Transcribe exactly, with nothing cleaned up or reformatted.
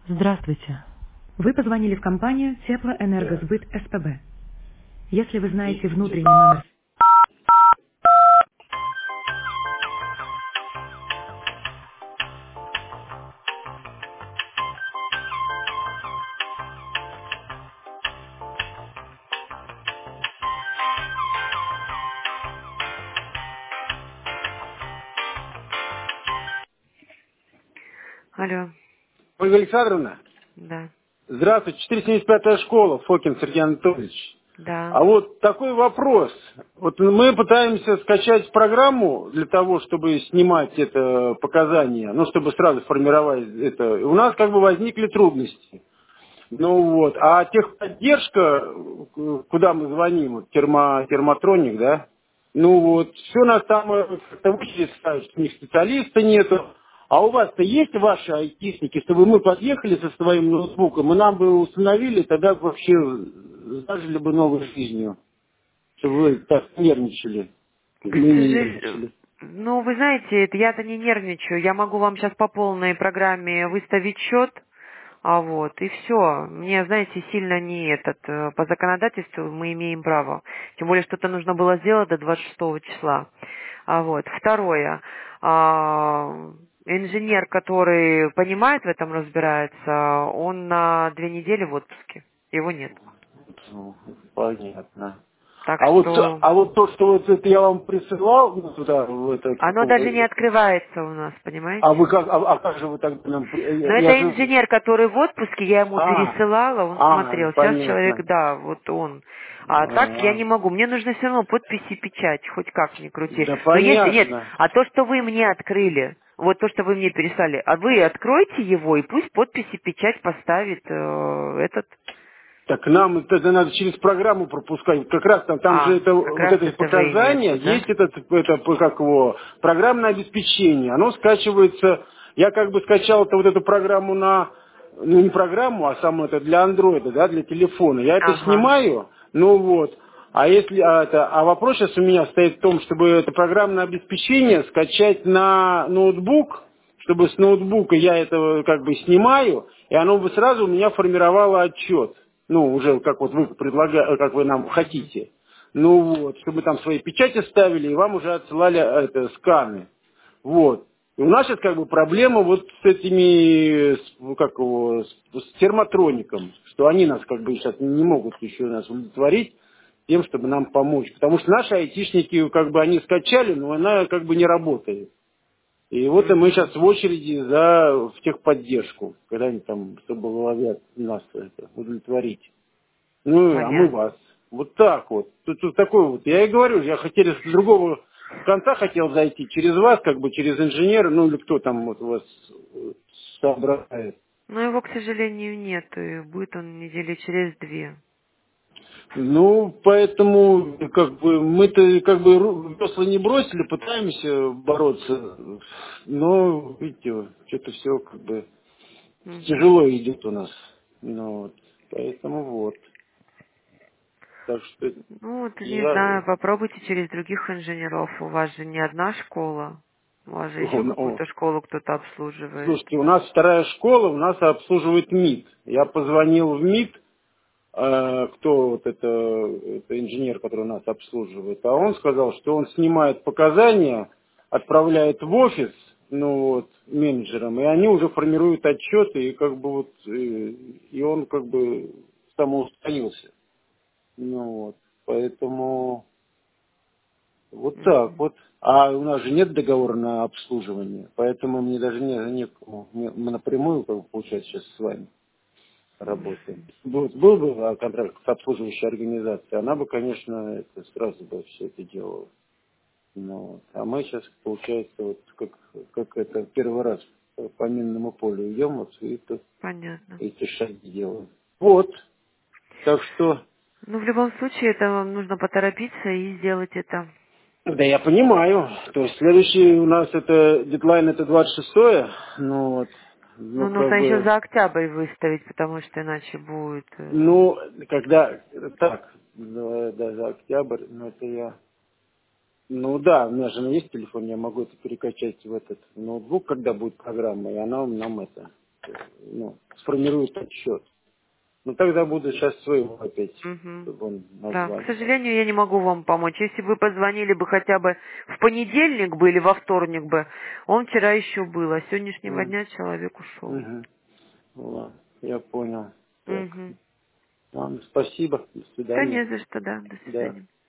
Здравствуйте. Вы позвонили в компанию Теплоэнергосбыт СПБ. Если вы знаете внутренний номер... Алло, Ольга Александровна, да, здравствуйте, четыреста семьдесят пятая школа, Фокин Сергей Анатольевич. да. А вот такой вопрос. Вот мы пытаемся скачать программу для того, чтобы снимать это показания, ну, чтобы сразу формировать это. У нас как бы возникли трудности. Ну вот, а техподдержка, куда мы звоним, вот, термо, термотроник, да, ну вот, все нас там э, как-то в очередь ставят, что у них специалиста нету. А у вас-то есть ваши айтишники, чтобы мы подъехали со своим ноутбуком, и нам бы установили, тогда вообще зажили бы новой жизнью, чтобы вы так нервничали. К Мы не сожалению, нервничали. ну, вы знаете, это я-то не нервничаю. Я могу вам сейчас по полной программе выставить счет, а вот, и все. Мне, знаете, сильно не этот, э, по законодательству мы имеем право. Тем более, что это нужно было сделать до двадцать шестого числа. А вот, второе. а, Инженер, который понимает в этом, разбирается, он на две недели в отпуске. Его нет. Ну, понятно. Так А вот, что а вот то, что вот это я вам присылал ну, туда, в это, оно даже не какого- открывается у нас, а понимаете? вы как, а, а как же вы тогда нам, при- Но я, я это же, инженер, который в отпуске, я ему а, пересылала, он а, смотрел. Сейчас человек, понятно. да, вот он. А так я А, не могу. Мне нужно все равно подпись и печать, хоть как ни крути. да Но если, нет, понятно. а то, что вы мне открыли, вот то, что вы мне переслали, а вы откройте его, и пусть подпись и печать поставит э, этот. Так нам это надо через программу пропускать. Как раз там, там же А, это, как вот раз это это вы имеете в показания, виду, да? есть этот, это, как его, программное обеспечение. Оно скачивается, я как бы скачал это, вот эту программу на, ну не программу, а само это для андроида, да, для телефона. Я это Ага. снимаю, ну вот. А если а, это, а вопрос сейчас у меня стоит в том, чтобы это программное обеспечение скачать на ноутбук, чтобы с ноутбука я это как бы снимаю, и оно бы сразу у меня формировало отчет. Ну, уже как вот вы предлагаете, как вы нам хотите. Ну вот, чтобы там свои печати ставили, и вам уже отсылали э, это, сканы. Вот. И у нас сейчас как бы проблема вот с этими, с, ну, как его, с, с термотроником, что они нас как бы сейчас не могут еще нас удовлетворить тем, чтобы нам помочь. Потому что наши айтишники, как бы они скачали, но она как бы не работает. И вот и мы Мгм. сейчас в очереди за в техподдержку, когда они там, чтобы ловят нас это, удовлетворить. Ну, а мы Понятно. вас. Вот так вот. Тут, тут такой вот. Я и говорю, я хотел с другого конца хотел зайти, через вас, как бы через инженера, ну или кто там вот у вас э, соображает. Но его, к сожалению, нет, и будет он недели через две. Ну, поэтому, как бы, мы-то, как бы, ру- весла не бросили, пытаемся бороться, но, видите, что-то все, как бы, Мгм. тяжело идет у нас. Ну, вот. Поэтому вот. Так что Ну, вот не я... знаю, попробуйте через других инженеров. У вас же не одна школа. У вас же еще он- он- какую-то школу кто-то обслуживает. Слушайте, у нас вторая школа, у нас обслуживает МИД. Я позвонил в МИД, э, кто вот это, это инженер, который нас обслуживает, а он сказал, что он снимает показания, отправляет в офис, ну вот, менеджерам, и они уже формируют отчеты, и как бы вот, и, и он как бы самоустановился. Ну вот, поэтому вот так Мгм. вот. А у нас же нет договора на обслуживание, поэтому мне даже не, некому. Мне- Мы напрямую, как бы, получается, сейчас с вами работаем. Вот, был бы а, контракт с обслуживающей организацией, она бы, конечно, это сразу бы все это делала. Ну, вот. А мы сейчас, получается, вот как, как это первый раз по минному полю идем, вот и тут Понятно. эти шаги делаем. Вот. Так что Ну, в любом случае, это вам нужно поторопиться и сделать это. да, я понимаю. То есть следующий у нас это дедлайн это двадцать шестое. Ну вот. Ну Ну, как нужно еще бы. за октябрь выставить, потому что иначе будет... э, Ну, когда так, да, да, за октябрь, ну это я. Ну да, у меня же есть телефон, я могу это перекачать в этот ноутбук, когда будет программа, и она нам это. ну, сформирует отчет. Ну тогда буду сейчас своего опять, Угу. чтобы он Да, назвал. к сожалению, я не могу вам помочь. Если бы вы позвонили бы хотя бы в понедельник бы или во вторник бы, он вчера еще был, а с сегодняшнего Угу. дня человек ушел. Угу. Ладно, я понял. Так. Угу. Ладно, спасибо. До Да не свидания. за что, да. До Да. свидания.